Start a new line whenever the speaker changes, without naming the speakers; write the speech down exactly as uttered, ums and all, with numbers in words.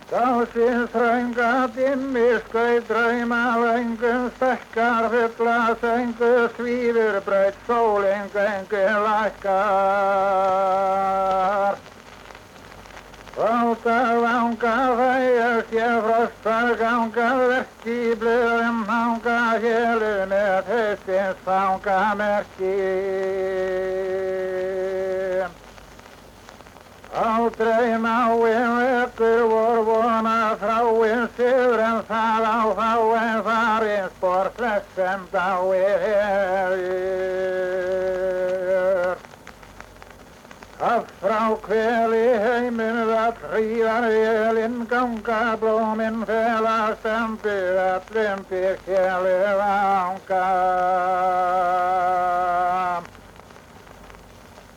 Dásins þrönga dimmi skaut drauma löngum stekkar fugla söngu svífur braut sólin göngu lækkar. Láta vanga þægjast ég frostar ganga verk í blöðum hanga hélu með haustins fangamerki. Aldrei náinn vekur vor vona þráinn sigur en það á þá en farinn spor flest sem dáið hefur. Allt frá hveli heiminn það hríðar vélinn ganga blóminn fela stembu allum byrkjelu vanga.